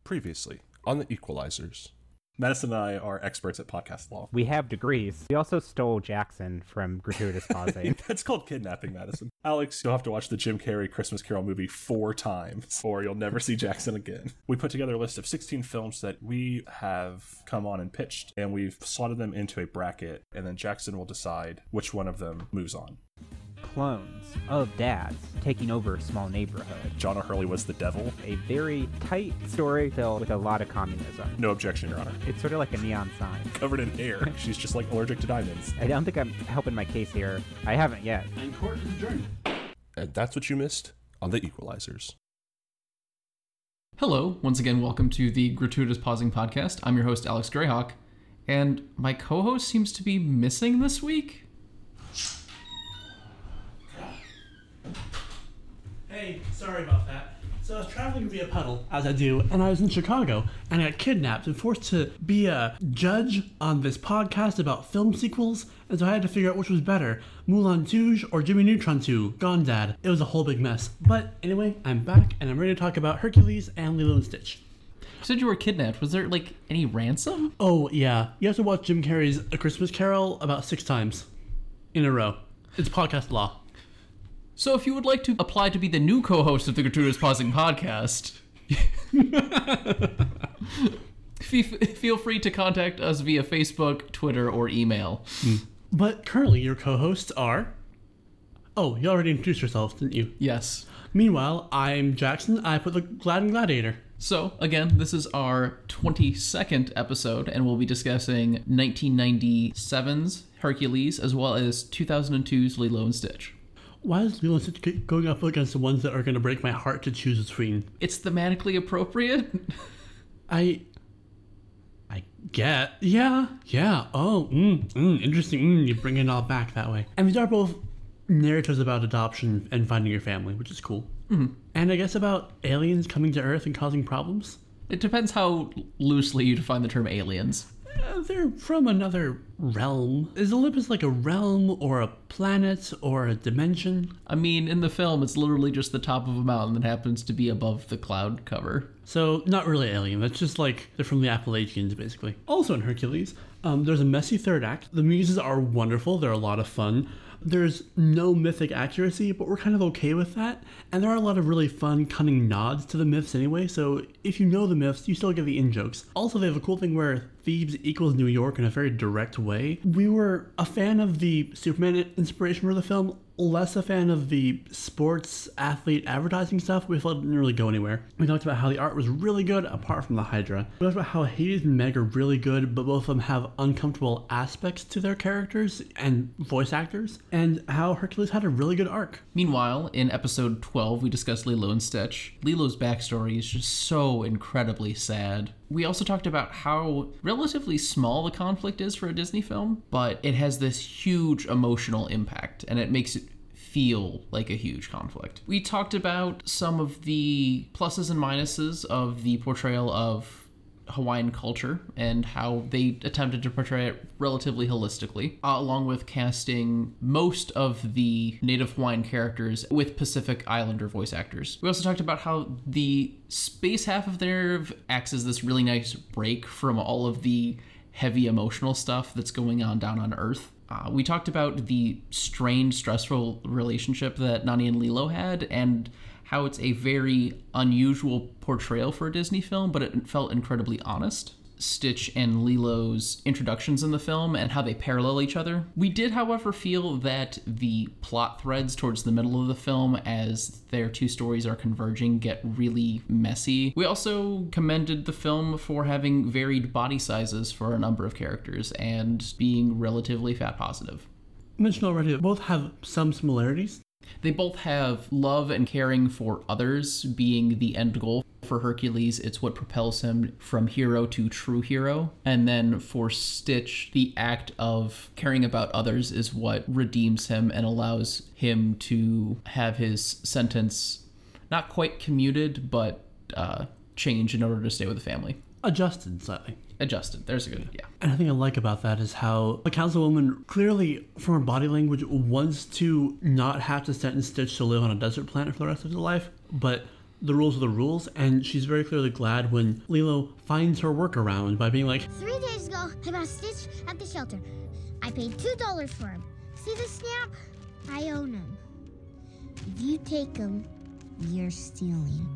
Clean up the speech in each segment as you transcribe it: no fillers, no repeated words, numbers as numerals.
Previously on The Equalizers. Madison and I are experts at podcast law. We have degrees. We also stole Jackson from gratuitous pausing. That's called kidnapping, Madison. Alex, you'll have to watch the Jim Carrey Christmas Carol movie 4 times, or you'll never see Jackson again. We put together a list of 16 films that we have come on and pitched, and we've slotted them into a bracket, and then Jackson will decide which one of them moves on. Clones of dads taking over a small neighborhood. John O'Hurley was the devil. A very tight story filled with a lot of communism. No objection, Your Honor. It's sort of like a neon sign. Covered in hair. She's just like allergic to diamonds. I don't think I'm helping my case here. I haven't yet. And court is adjourned. And that's what you missed on The Equalizers. Hello, once again, welcome to the Gratuitous Pausing Podcast. I'm your host, Alex Greyhawk, and my co-host seems to be missing this week. Hey, sorry about that. So I was traveling via puddle, as I do, and I was in Chicago, and I got kidnapped and forced to be a judge on this podcast about film sequels, and so I had to figure out which was better, Moulin Rouge or Jimmy Neutron 2, Gone Dad. It was a whole big mess. But anyway, I'm back, and I'm ready to talk about Hercules and Lilo and Stitch. You said you were kidnapped. Was there, any ransom? Oh, yeah. You have to watch Jim Carrey's A Christmas Carol about 6 times in a row. It's podcast law. So if you would like to apply to be the new co-host of the Gratuitous Pausing Podcast, feel free to contact us via Facebook, Twitter, or email. But currently your co-hosts are... Oh, you already introduced yourself, didn't you? Yes. Meanwhile, I'm Jackson. I put the Glad and Gladiator. So, again, this is our 22nd episode, and we'll be discussing 1997's Hercules, as well as 2002's Lilo and Stitch. Why is Lilo and Stitch going up against the ones that are going to break my heart to choose between? It's thematically appropriate. I get. Yeah. Oh, interesting. You bring it all back that way. And these are both narratives about adoption and finding your family, which is cool. Mm-hmm. And I guess about aliens coming to Earth and causing problems. It depends how loosely you define the term aliens. They're from another realm. Is Olympus like a realm or a planet or a dimension? I mean, in the film, it's literally just the top of a mountain that happens to be above the cloud cover. So, not really alien. That's just like they're from the Appalachians, basically. Also in Hercules, there's a messy third act. The muses are wonderful. They're a lot of fun. There's no mythic accuracy, but we're kind of okay with that. And there are a lot of really fun, cunning nods to the myths anyway, so if you know the myths, you still get the in-jokes. Also, they have a cool thing where Thebes equals New York in a very direct way. We were a fan of the Superman inspiration for the film, less a fan of the sports athlete advertising stuff. We felt it didn't really go anywhere. We talked about how the art was really good apart from the Hydra. We talked about how Hades and Meg are really good, but both of them have uncomfortable aspects to their characters and voice actors, and how Hercules had a really good arc. Meanwhile, in episode 12, we discussed Lilo and Stitch. Lilo's backstory is just so incredibly sad. We also talked about how relatively small the conflict is for a Disney film, but it has this huge emotional impact, and it makes it feel like a huge conflict. We talked about some of the pluses and minuses of the portrayal of Hawaiian culture and how they attempted to portray it relatively holistically, along with casting most of the native Hawaiian characters with Pacific Islander voice actors. We also talked about how the space half of the narrative acts as this really nice break from all of the heavy emotional stuff that's going on down on Earth. We talked about the strained, stressful relationship that Nani and Lilo had, and how it's a very unusual portrayal for a Disney film, but it felt incredibly honest. Stitch and Lilo's introductions in the film and how they parallel each other. We did, however, feel that the plot threads towards the middle of the film, as their two stories are converging, get really messy. We also commended the film for having varied body sizes for a number of characters and being relatively fat positive. I mentioned already that both have some similarities. They both have love and caring for others being the end goal. For Hercules, it's what propels him from hero to true hero. And then for Stitch, the act of caring about others is what redeems him and allows him to have his sentence not quite commuted, but changed in order to stay with the family. Adjusted slightly. Adjusted. There's a good, yeah. And I think I like about that is how the councilwoman clearly, from her body language, wants to not have to sentence Stitch to live on a desert planet for the rest of his life, but the rules are the rules, and she's very clearly glad when Lilo finds her workaround by being like, 3 days ago, I bought Stitch at the shelter. I paid $2 for him. See the stamp? I own him. If you take him, you're stealing.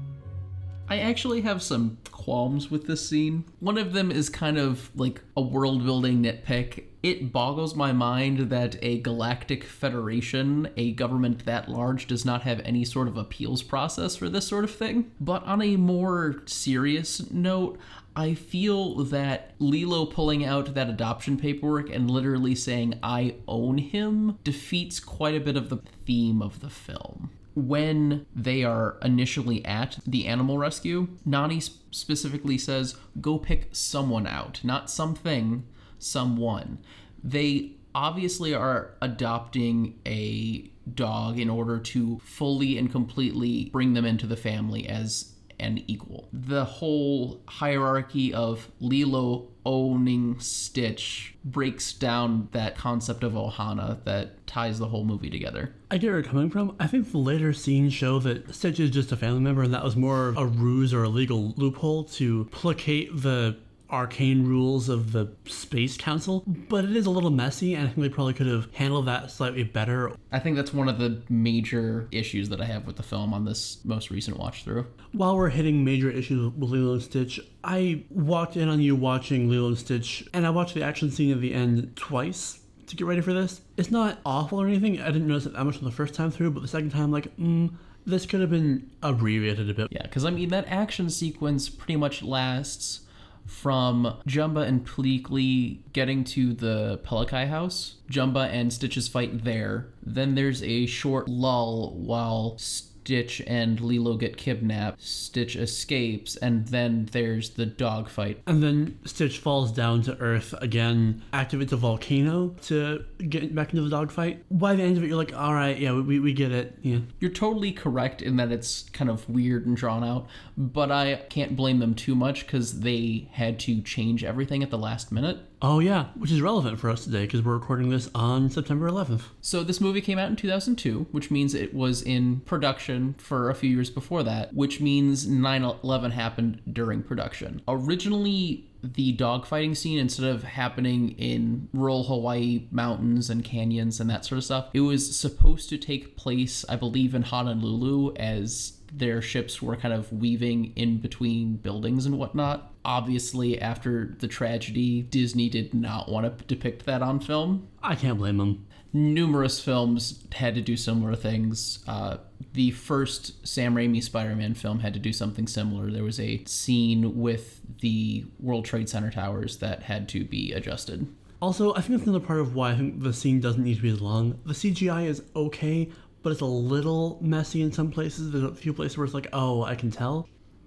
I actually have some qualms with this scene. One of them is kind of like a world-building nitpick. It boggles my mind that a galactic federation, a government that large, does not have any sort of appeals process for this sort of thing. But on a more serious note, I feel that Lilo pulling out that adoption paperwork and literally saying, I own him, defeats quite a bit of the theme of the film. When they are initially at the animal rescue, Nani specifically says, go pick someone out, not something, someone. They obviously are adopting a dog in order to fully and completely bring them into the family as an equal. The whole hierarchy of Lilo owning Stitch breaks down that concept of Ohana that ties the whole movie together. I get where you're coming from. I think the later scenes show that Stitch is just a family member, and that was more of a ruse or a legal loophole to placate the arcane rules of the Space Council, but it is a little messy, and I think they probably could have handled that slightly better. I think that's one of the major issues that I have with the film on this most recent watch through. While we're hitting major issues with Lilo and Stitch, I walked in on you watching Lilo and Stitch, and I watched the action scene at the end twice to get ready for this. It's not awful or anything. I didn't notice it that much the first time through, but the second time, like, this could have been abbreviated a bit. Yeah, because I mean, that action sequence pretty much lasts from Jumba and Pleakley getting to the Pelikai house, Jumba and Stitch's fight there. Then there's a short lull while Stitch and Lilo get kidnapped. Stitch escapes, and then there's the dog fight. And then Stitch falls down to Earth again, activates a volcano to get back into the dogfight. By the end of it, you're like, all right, yeah, we get it. Yeah. You're totally correct in that it's kind of weird and drawn out, but I can't blame them too much because they had to change everything at the last minute. Oh yeah, which is relevant for us today because we're recording this on September 11th. So this movie came out in 2002, which means it was in production for a few years before that, which means 9/11 happened during production. Originally, the dogfighting scene, instead of happening in rural Hawaii mountains and canyons and that sort of stuff, it was supposed to take place, I believe, in Honolulu as their ships were kind of weaving in between buildings and whatnot. Obviously, after the tragedy, Disney did not want to depict that on film. I can't blame them. Numerous films had to do similar things. The first Sam Raimi Spider-Man film had to do something similar. There was a scene with the World Trade Center towers that had to be adjusted. Also, I think that's another part of why I think the scene doesn't need to be as long. The CGI is okay, but it's a little messy in some places. There's a few places where it's like, oh, I can tell.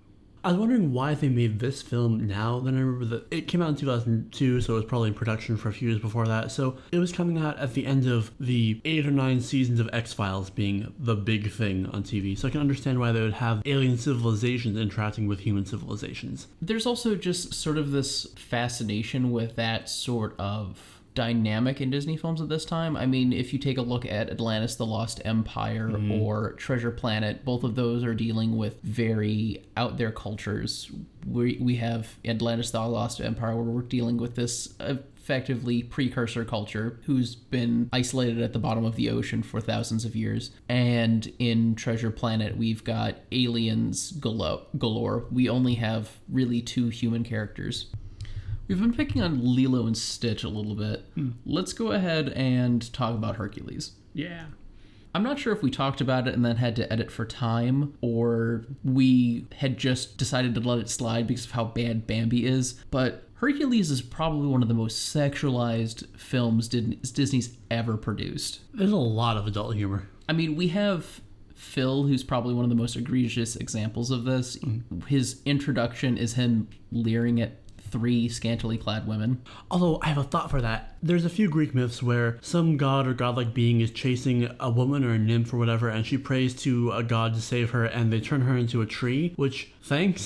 I was wondering why they made this film now. Then I remember that it came out in 2002, so it was probably in production for a few years before that. So it was coming out at the end of the 8 or 9 seasons of X-Files being the big thing on TV. So I can understand why they would have alien civilizations interacting with human civilizations. There's also just sort of this fascination with that sort of dynamic in Disney films at this time. I mean, if you take a look at Atlantis the Lost Empire or Treasure Planet, both of those are dealing with very out there cultures. We have Atlantis the Lost Empire, where we're dealing with this effectively precursor culture who's been isolated at the bottom of the ocean for thousands of years. And in Treasure Planet, we've got aliens galore. We only have really 2 human characters. We've been picking on Lilo and Stitch a little bit. Let's go ahead and talk about Hercules. Yeah. I'm not sure if we talked about it and then had to edit for time, or we had just decided to let it slide because of how bad Bambi is, but Hercules is probably one of the most sexualized films Disney's ever produced. There's a lot of adult humor. I mean, we have Phil, who's probably one of the most egregious examples of this. His introduction is him leering at 3 scantily clad women. Although I have a thought for that. There's a few Greek myths where some god or godlike being is chasing a woman or a nymph or whatever, and she prays to a god to save her, and they turn her into a tree, which, thanks.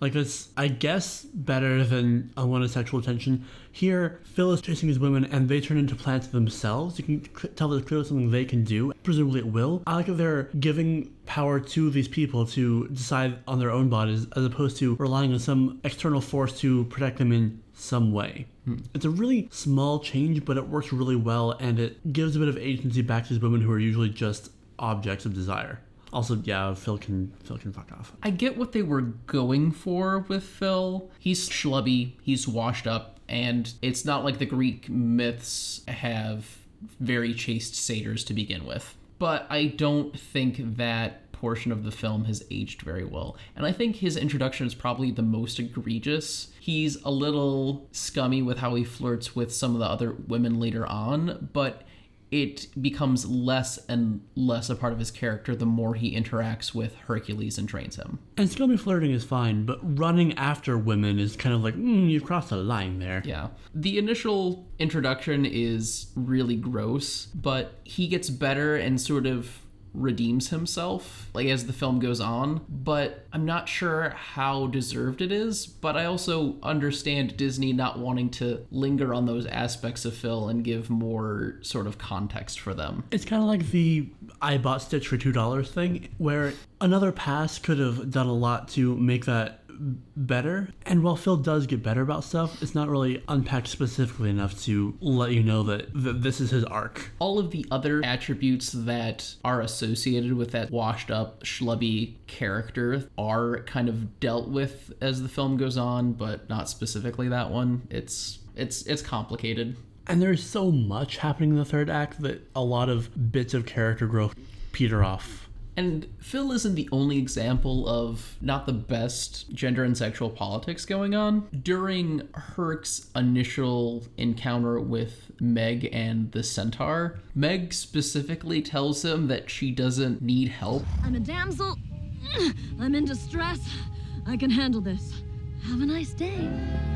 Like, that's, I guess, better than unwanted sexual attention. Here, Phil is chasing these women, and they turn into plants themselves. You can tell there's clearly something they can do. Presumably it will. I like that they're giving power to these people to decide on their own bodies, as opposed to relying on some external force to protect them in some way. It's a really small change, but it works really well, and it gives a bit of agency back to these women who are usually just objects of desire. Also, yeah, Phil can fuck off. I get what they were going for with Phil. He's schlubby, he's washed up, and it's not like the Greek myths have very chaste satyrs to begin with. But I don't think that portion of the film has aged very well. And I think his introduction is probably the most egregious. He's a little scummy with how he flirts with some of the other women later on, but it becomes less and less a part of his character the more he interacts with Hercules and trains him. And scummy flirting is fine, but running after women is kind of like, you've crossed a line there. Yeah. The initial introduction is really gross, but he gets better and sort of redeems himself like as the film goes on, but I'm not sure how deserved it is. But I also understand Disney not wanting to linger on those aspects of Phil and give more sort of context for them. It's kind of like the I bought Stitch for $2 thing, where another pass could have done a lot to make that better. And while Phil does get better about stuff, it's not really unpacked specifically enough to let you know that this is his arc. All of the other attributes that are associated with that washed up, schlubby character are kind of dealt with as the film goes on, but not specifically that one. It's complicated. And there's so much happening in the third act that a lot of bits of character growth peter off. And Phil isn't the only example of not the best gender and sexual politics going on. During Herc's initial encounter with Meg and the centaur, Meg specifically tells him that she doesn't need help. I'm a damsel. I'm in distress. I can handle this. Have a nice day.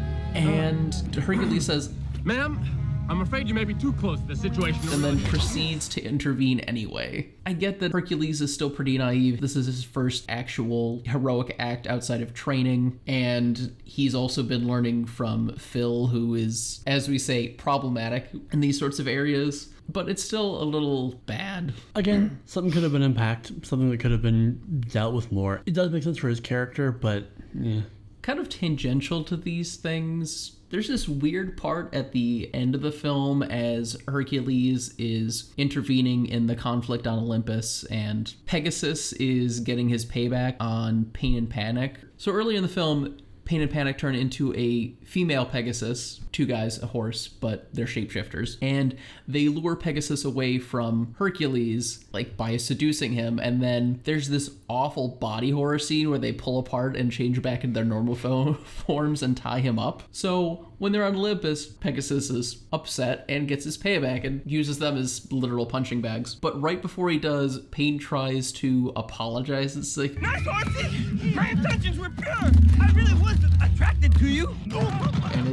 And Hercules says, "Ma'am, I'm afraid you may be too close to the situation." And then proceeds to intervene anyway. I get that Hercules is still pretty naive. This is his first actual heroic act outside of training, and he's also been learning from Phil, who is, as we say, problematic in these sorts of areas. But it's still a little bad. Again, something could have been unpacked, something that could have been dealt with more. It does make sense for his character, but yeah. Kind of tangential to these things, there's this weird part at the end of the film as Hercules is intervening in the conflict on Olympus and Pegasus is getting his payback on Pain and Panic. So early in the film, Pain and Panic turn into a female Pegasus, two guys, a horse, but they're shapeshifters, and they lure Pegasus away from Hercules, like by seducing him, and then there's this awful body horror scene where they pull apart and change back into their normal forms and tie him up. So when they're on Olympus, Pegasus is upset and gets his payback and uses them as literal punching bags. But right before he does, Pain tries to apologize. It's like, "Nice horsey! My intentions were pure! I really wasn't attracted to you!" And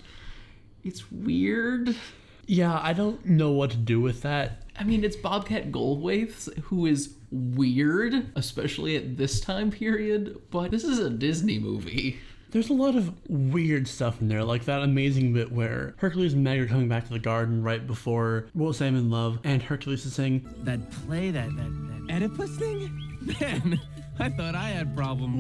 it's weird. Yeah, I don't know what to do with that. I mean, it's Bobcat Goldthwait, who is weird, especially at this time period, but this is a Disney movie. There's a lot of weird stuff in there, like that amazing bit where Hercules and Meg are coming back to the garden right before Will Sam in Love, and Hercules is saying, That play, that Oedipus thing? Man, I thought I had problems.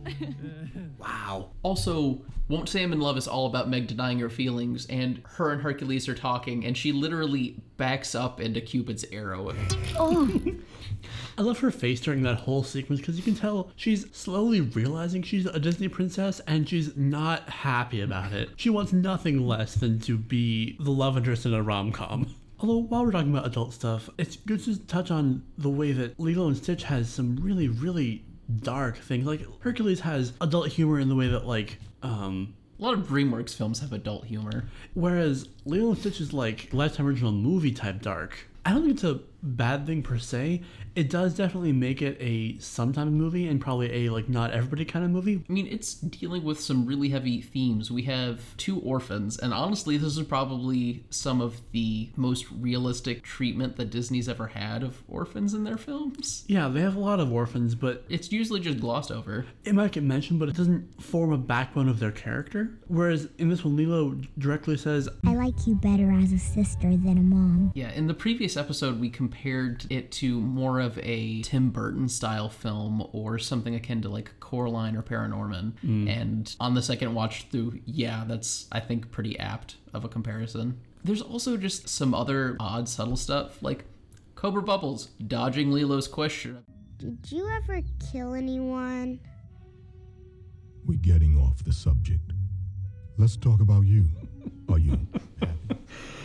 wow. Also, Won't Say I'm in Love is all about Meg denying her feelings, and her and Hercules are talking, and she literally backs up into Cupid's arrow. Oh, I love her face during that whole sequence because you can tell she's slowly realizing she's a Disney princess and she's not happy about it. She wants nothing less than to be the love interest in a rom-com. Although, while we're talking about adult stuff, it's good to touch on the way that Lilo and Stitch has some really, really dark things. Like, Hercules has adult humor in the way that, like, A lot of DreamWorks films have adult humor. whereas Lilo and Stitch is like Lifetime original movie type dark. I don't think it's a bad thing per se. It does definitely make it a sometimes movie and probably a like not everybody kind of movie. I mean, it's dealing with some really heavy themes. We have 2 orphans, and honestly, this is probably some of the most realistic treatment that Disney's ever had of orphans in their films. Yeah, they have a lot of orphans, but It's usually just glossed over. it might get mentioned, but it doesn't form a backbone of their character. Whereas in this one, Lilo directly says, I like you better as a sister than a mom. Yeah, in the previous episode, we compared it to more of a Tim Burton style film or something akin to like Coraline or Paranorman. And on the second watch through, yeah, that's, I think, pretty apt of a comparison. There's also just some other odd, subtle stuff, like Cobra Bubbles dodging Lilo's question. Did you ever kill anyone? We're getting off the subject. Let's talk about you. Are you happy?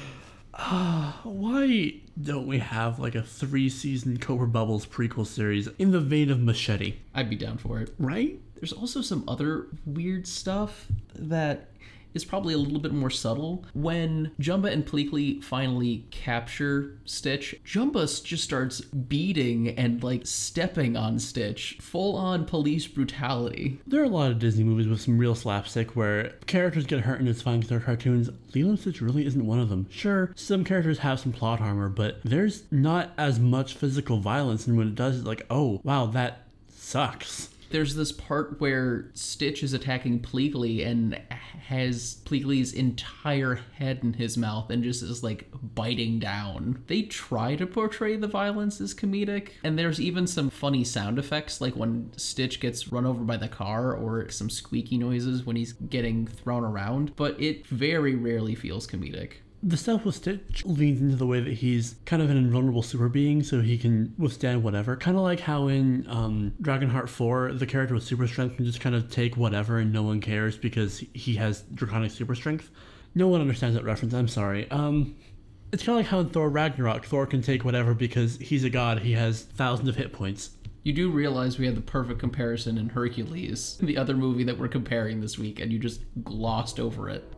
why don't we have like a 3-season Cobra Bubbles prequel series in the vein of Machete? I'd be down for it. Right? There's also some other weird stuff that is probably a little bit more subtle. When Jumba and Pleakley finally capture Stitch, Jumba just starts beating and like stepping on Stitch. Full-on police brutality. There are a lot of Disney movies with some real slapstick where characters get hurt and it's fine because they're cartoons. Lilo and Stitch really isn't one of them. Sure, some characters have some plot armor, but there's not as much physical violence, and when it does, it's like, oh, wow, that sucks. There's this part where Stitch is attacking Pleakley and has Pleakley's entire head in his mouth and just is like biting down. They try to portray the violence as comedic, and there's even some funny sound effects like when Stitch gets run over by the car or some squeaky noises when he's getting thrown around, but it very rarely feels comedic. The stuff with Stitch leans into the way that he's kind of an invulnerable super being, so he can withstand whatever. Kind of like how in Dragonheart 4, the character with super strength can just kind of take whatever and no one cares because he has draconic super strength. No one understands that reference, I'm sorry. It's kind of like how in Thor Ragnarok, Thor can take whatever because he's a god, he has thousands of hit points. You do realize we had the perfect comparison in Hercules, the other movie that we're comparing this week, and you just glossed over it.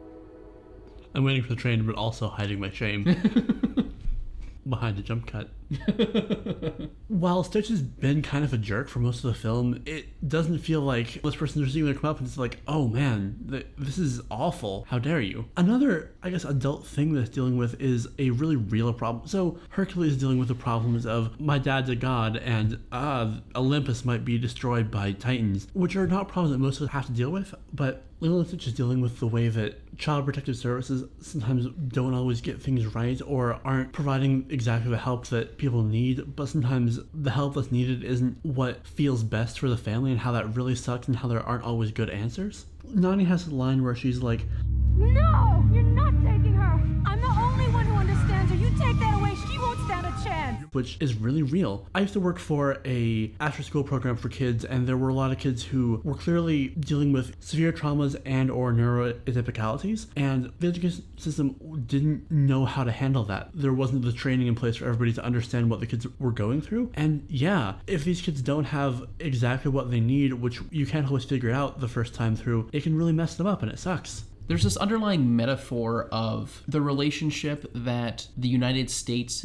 I'm waiting for the train, but also hiding my shame. Behind the jump cut. While Stitch has been kind of a jerk for most of the film, it doesn't feel like this person's receiving their comeuppance. It's like, oh man, this is awful. How dare you? Another, I guess, adult thing that's dealing with is a really real problem. So Hercules is dealing with the problems of my dad's a god and Olympus might be destroyed by Titans, which are not problems that most of us have to deal with, but Lilo and Stitch is dealing with the way that Child Protective Services sometimes don't always get things right or aren't providing exactly the help that people need, but sometimes the help that's needed isn't what feels best for the family, and how that really sucks and how there aren't always good answers. Nani has a line where she's like, No! You're not taking her! I'm the only one who understands her. You take that away, she won't stand a chance! Which is really real. I used to work for a after-school program for kids, and there were a lot of kids who were clearly dealing with severe traumas and or neuroatypicalities, and the education system didn't know how to handle that. There wasn't the training in place for everybody to understand what the kids were going through, and yeah, if these kids don't have exactly what they need, which you can't always figure out the first time through, it can really mess them up, and it sucks. There's this underlying metaphor of the relationship that the United States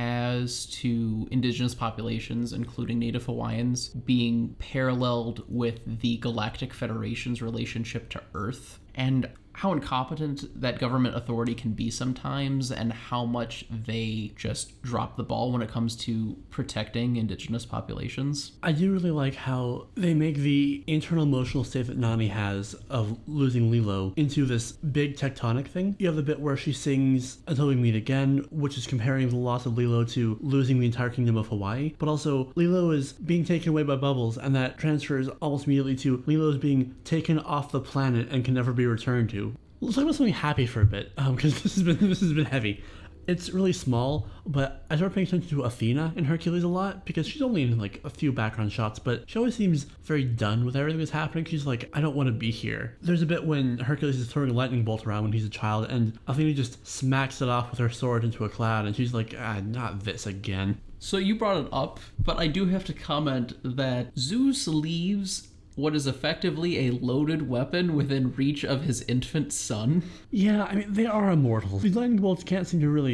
has to indigenous populations, including Native Hawaiians, being paralleled with the Galactic Federation's relationship to Earth, and how incompetent that government authority can be sometimes, and how much they just drop the ball when it comes to protecting indigenous populations. I do really like how they make the internal emotional state that Nani has of losing Lilo into this big tectonic thing. You have the bit where she sings Until We Meet Again, which is comparing the loss of Lilo to losing the entire kingdom of Hawaii, but also Lilo is being taken away by Bubbles, and that transfers almost immediately to Lilo is being taken off the planet and can never be returned to. Let's talk about something happy for a bit, because this has been heavy. It's really small, but I started paying attention to Athena in Hercules a lot, because she's only in like a few background shots, but she always seems very done with everything that's happening. She's like, I don't want to be here. There's a bit when Hercules is throwing a lightning bolt around when he's a child, and Athena just smacks it off with her sword into a cloud, and she's like, not this again. So you brought it up, but I do have to comment that Zeus leaves what is effectively a loaded weapon within reach of his infant son. Yeah, I mean, they are immortals. These lightning bolts can't seem to really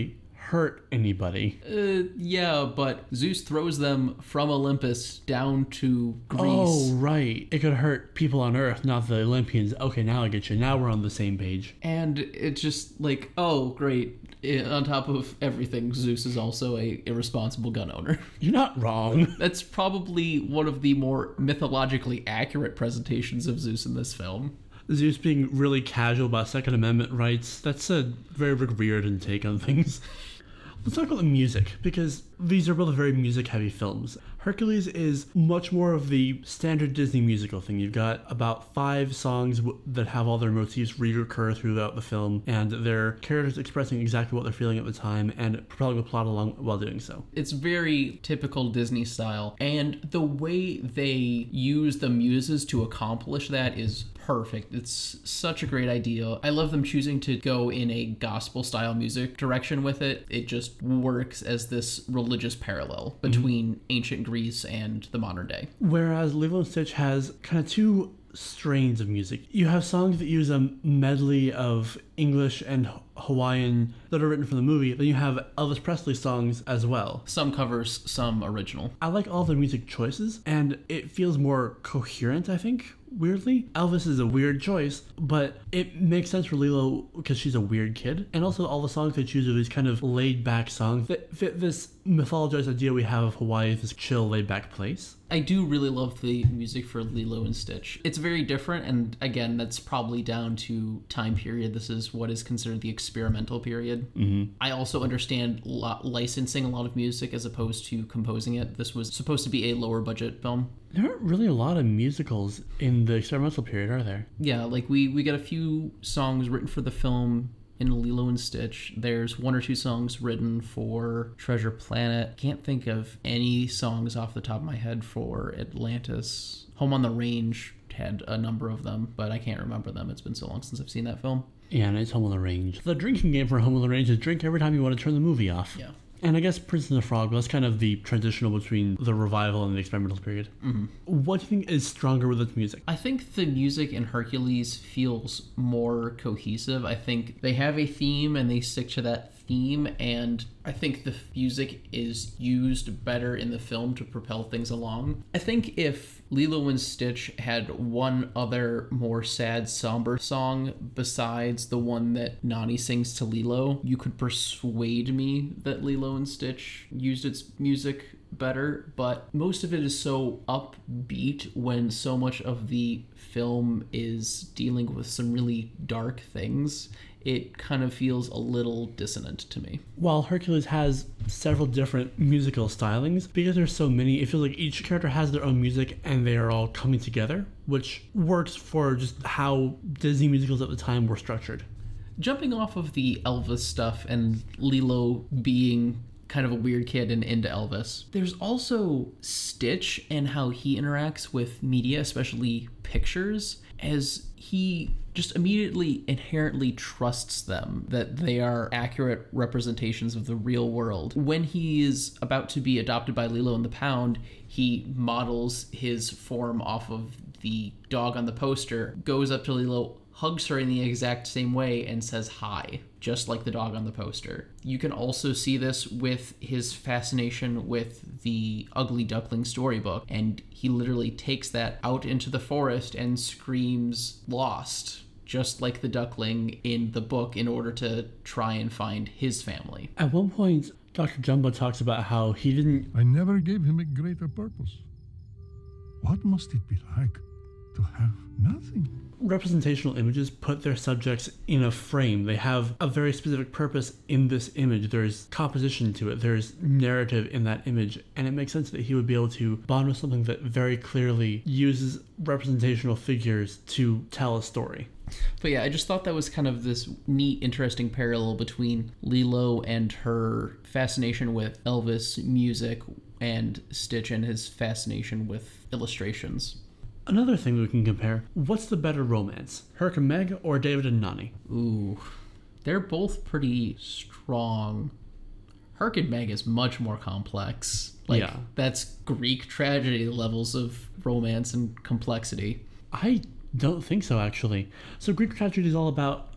hurt anybody. Yeah, but Zeus throws them from Olympus down to Greece. Oh, right. It could hurt people on Earth, not the Olympians. Okay, now I get you. Now we're on the same page. And it's just like, oh, great. On top of everything, Zeus is also a irresponsible gun owner. You're not wrong. That's probably one of the more mythologically accurate presentations of Zeus in this film. Zeus being really casual about Second Amendment rights, that's a very Rick Riordan take on things. Let's talk about the music, because these are both very music-heavy films. Hercules is much more of the standard Disney musical thing. You've got about 5 songs that have all their motifs recur throughout the film, and their characters expressing exactly what they're feeling at the time and propelling the plot along while doing so. It's very typical Disney style, and the way they use the muses to accomplish that is perfect. It's such a great idea. I love them choosing to go in a gospel style music direction with it. It just works as this religious parallel between ancient Greece and the modern day. Whereas Lilo and Stitch has kind of 2 strains of music. You have songs that use a medley of English and Hawaiian that are written for the movie. Then you have Elvis Presley songs as well. Some covers, some original. I like all the music choices, and it feels more coherent, I think. Weirdly, Elvis is a weird choice, but it makes sense for Lilo because she's a weird kid. And also all the songs they choose are these kind of laid-back songs that fit this mythologized idea we have of Hawaii as this chill, laid-back place. I do really love the music for Lilo and Stitch. It's very different, and again, that's probably down to time period. This is what is considered the experimental period. Mm-hmm. I also understand licensing a lot of music as opposed to composing it. This was supposed to be a lower budget film. There aren't really a lot of musicals in the experimental period, are there? Yeah, like we got a few songs written for the film in Lilo and Stitch. There's 1 or 2 songs written for Treasure Planet. Can't think of any songs off the top of my head for Atlantis. Home on the Range had a number of them, but I can't remember them. It's been so long since I've seen that film. Yeah, and it's Home on the Range. The drinking game for Home on the Range is drink every time you want to turn the movie off. Yeah. And I guess Prince and the Frog, that's kind of the transitional between the revival and the experimental period. Mm-hmm. What do you think is stronger with its music? I think the music in Hercules feels more cohesive. I think they have a theme and they stick to that theme, and I think the music is used better in the film to propel things along. I think if Lilo and Stitch had one other more sad, somber song besides the one that Nani sings to Lilo, you could persuade me that Lilo and Stitch used its music better, but most of it is so upbeat when so much of the film is dealing with some really dark things. It kind of feels a little dissonant to me. While Hercules has several different musical stylings, because there's so many, it feels like each character has their own music and they are all coming together, which works for just how Disney musicals at the time were structured. Jumping off of the Elvis stuff and Lilo being kind of a weird kid and into Elvis, there's also Stitch and how he interacts with media, especially pictures, as he just immediately inherently trusts them that they are accurate representations of the real world. When he is about to be adopted by Lilo and the Pound, he models his form off of the dog on the poster, goes up to Lilo, hugs her in the exact same way, and says hi, just like the dog on the poster. You can also see this with his fascination with the Ugly Duckling storybook, and he literally takes that out into the forest and screams lost, just like the duckling in the book, in order to try and find his family. At one point, Dr. Jumbo talks about how he didn't... I never gave him a greater purpose. What must it be like to have nothing? Representational images put their subjects in a frame. They have a very specific purpose in this image. There's composition to it. There's narrative in that image. And it makes sense that he would be able to bond with something that very clearly uses representational figures to tell a story. But yeah, I just thought that was kind of this neat, interesting parallel between Lilo and her fascination with Elvis music and Stitch and his fascination with illustrations. Another thing we can compare, what's the better romance? Herc and Meg or David and Nani? Ooh, they're both pretty strong. Herc and Meg is much more complex. Yeah. That's Greek tragedy levels of romance and complexity. I don't think so, actually. So Greek tragedy is all about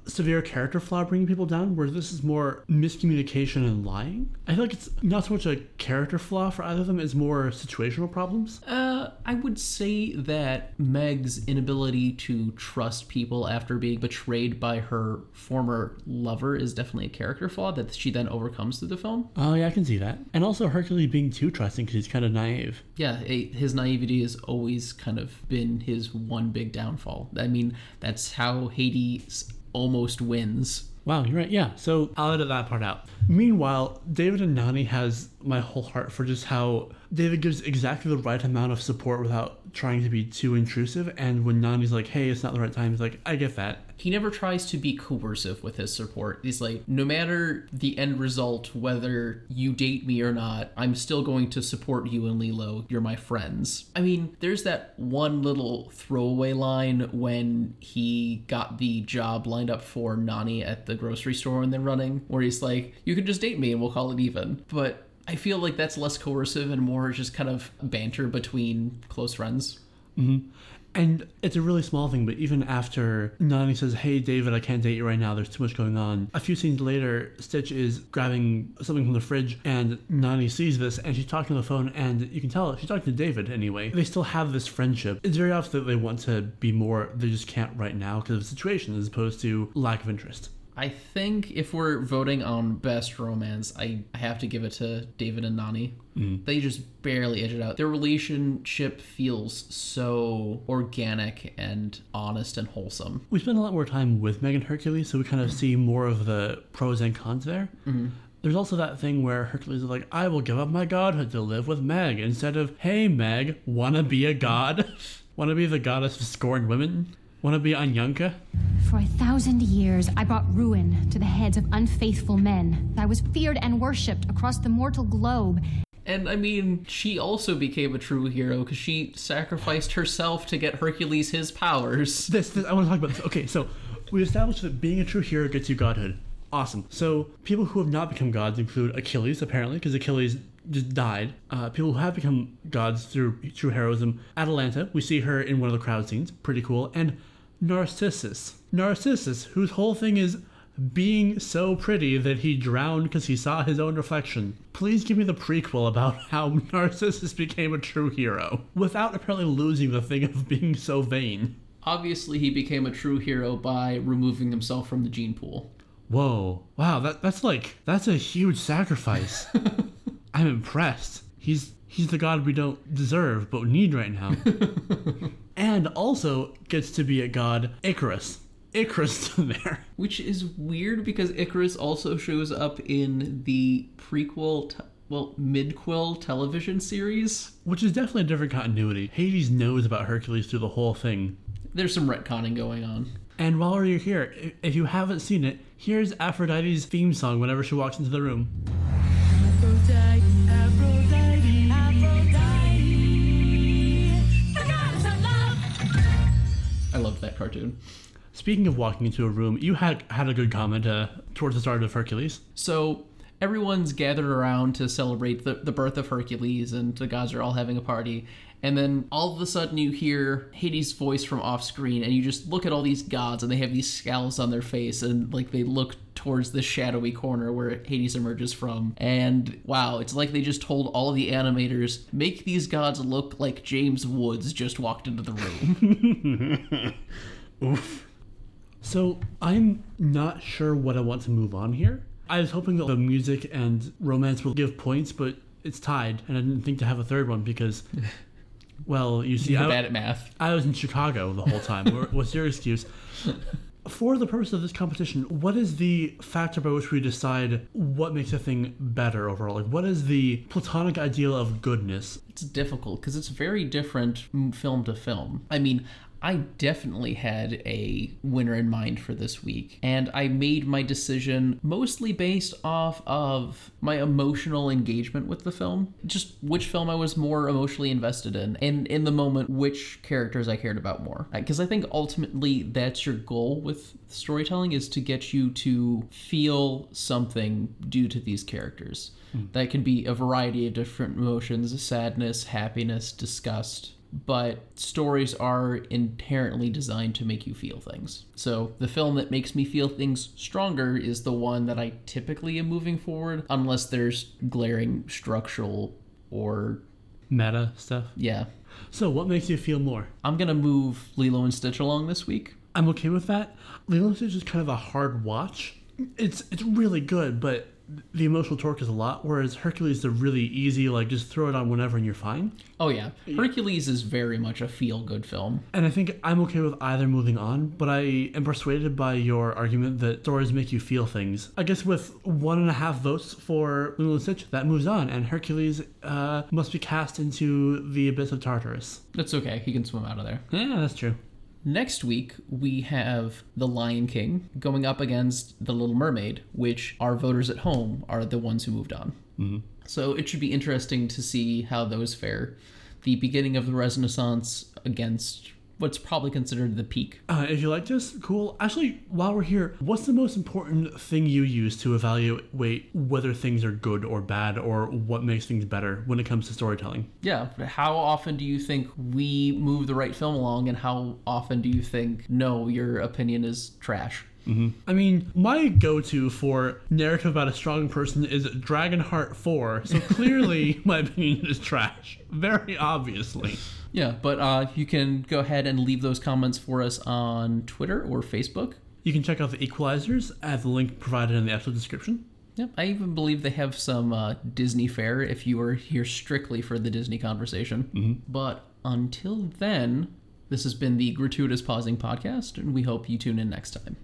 severe character flaw bringing people down, where this is more miscommunication and lying. I feel like it's not so much a character flaw for either of them, it's more situational problems. I would say that Meg's inability to trust people after being betrayed by her former lover is definitely a character flaw that she then overcomes through the film. Oh yeah, I can see that. And also Hercules being too trusting because he's kind of naive. Yeah, his naivety has always kind of been his one big downfall. I mean, that's how Hades almost wins. Wow, you're right. Yeah, so I'll edit that part out. Meanwhile, David and Nani has my whole heart for just how David gives exactly the right amount of support without trying to be too intrusive. And when Nani's like, hey, it's not the right time, he's like, I get that. He never tries to be coercive with his support. He's like, no matter the end result, whether you date me or not, I'm still going to support you and Lilo. You're my friends. I mean, there's that one little throwaway line when he got the job lined up for Nani at the grocery store when they're running, where he's like, you can just date me and we'll call it even. But I feel like that's less coercive and more just kind of banter between close friends. Mm-hmm. And it's a really small thing, but even after Nani says, hey, David, I can't date you right now, there's too much going on. A few scenes later, Stitch is grabbing something from the fridge, and Nani sees this, and she's talking on the phone, and you can tell she's talking to David anyway. They still have this friendship. It's very obvious that they want to be more, they just can't right now because of the situation, as opposed to lack of interest. I think if we're voting on best romance, I have to give it to David and Nani. They just barely edge it out. Their relationship feels so organic and honest and wholesome. We spend a lot more time with Meg and Hercules, so we kind of see more of the pros and cons there. There's also that thing where Hercules is like, I will give up my godhood to live with Meg, instead of, hey Meg, wanna be a god? Wanna be the goddess of scorned women? Wanna be Anyanka? For 1,000 years, I brought ruin to the heads of unfaithful men. I was feared and worshipped across the mortal globe. And I mean, she also became a true hero because she sacrificed herself to get Hercules his powers. This I want to talk about this. Okay, so we established that being a true hero gets you godhood. Awesome. So people who have not become gods include Achilles, apparently, because Achilles just died. People who have become gods through true heroism. Atalanta, we see her in one of the crowd scenes. Pretty cool. And Narcissus. Narcissus, whose whole thing is being so pretty that he drowned because he saw his own reflection. Please give me the prequel about how Narcissus became a true hero, without apparently losing the thing of being so vain. Obviously, he became a true hero by removing himself from the gene pool. Whoa. Wow, that's a huge sacrifice. I'm impressed. He's the god we don't deserve, but need right now. And also gets to be a god, Icarus. Icarus there. Which is weird because Icarus also shows up in the prequel, midquel television series. Which is definitely a different continuity. Hades knows about Hercules through the whole thing. There's some retconning going on. And while you're here, if you haven't seen it, here's Aphrodite's theme song whenever she walks into the room. Aphrodite, Aphrodite, Aphrodite, the goddess of love. I loved that cartoon. Speaking of walking into a room, you had a good comment towards the start of Hercules. So everyone's gathered around to celebrate the birth of Hercules, and the gods are all having a party. And then all of a sudden you hear Hades' voice from off screen, and you just look at all these gods, and they have these scowls on their face, and like they look towards the shadowy corner where Hades emerges from. And wow, it's like they just told all of the animators, make these gods look like James Woods just walked into the room. Oof. So I'm not sure what I want to move on here. I was hoping that the music and romance will give points, but it's tied, and I didn't think to have a third one because, well, you see, You're bad at math. I was in Chicago the whole time. What's your excuse? For the purpose of this competition, what is the factor by which we decide what makes a thing better overall? Like, what is the platonic ideal of goodness? It's difficult because it's very different film to film. I mean, I definitely had a winner in mind for this week, and I made my decision mostly based off of my emotional engagement with the film, just which film I was more emotionally invested in, and in the moment, which characters I cared about more. Because I think ultimately that's your goal with storytelling, is to get you to feel something due to these characters. That can be a variety of different emotions: sadness, happiness, disgust, but stories are inherently designed to make you feel things. So the film that makes me feel things stronger is the one that I typically am moving forward, unless there's glaring structural or Meta stuff. Yeah. So what makes you feel more? I'm gonna move Lilo and Stitch along this week. I'm okay with that. Lilo and Stitch is kind of a hard watch. It's really good, but the emotional torque is a lot, whereas Hercules is a really easy, like, just throw it on whenever and you're fine. Oh yeah, Hercules is very much a feel-good film. And I think I'm okay with either moving on, but I am persuaded by your argument that stories make you feel things. I guess with 1.5 votes for Lilo and Stitch, that moves on, and Hercules must be cast into the abyss of Tartarus. That's okay, he can swim out of there. Yeah, that's true. Next week, we have The Lion King going up against The Little Mermaid, which our voters at home are the ones who moved on. Mm-hmm. So it should be interesting to see how those fare. The beginning of the Renaissance against what's probably considered the peak. If you like this, cool. Actually, while we're here, what's the most important thing you use to evaluate whether things are good or bad, or what makes things better when it comes to storytelling? Yeah, how often do you think we move the right film along, and how often do you think, no, your opinion is trash? Mm-hmm. I mean, my go-to for narrative about a strong person is Dragonheart 4, so clearly my opinion is trash. Very obviously. Yeah, but you can go ahead and leave those comments for us on Twitter or Facebook. You can check out the Equalizers at the link provided in the episode description. Yep, I even believe they have some Disney fare if you are here strictly for the Disney conversation. Mm-hmm. But until then, this has been the Gratuitous Pausing Podcast, and we hope you tune in next time.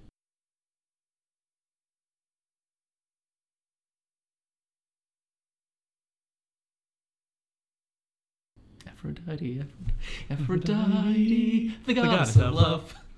Aphrodite, the goddess of love.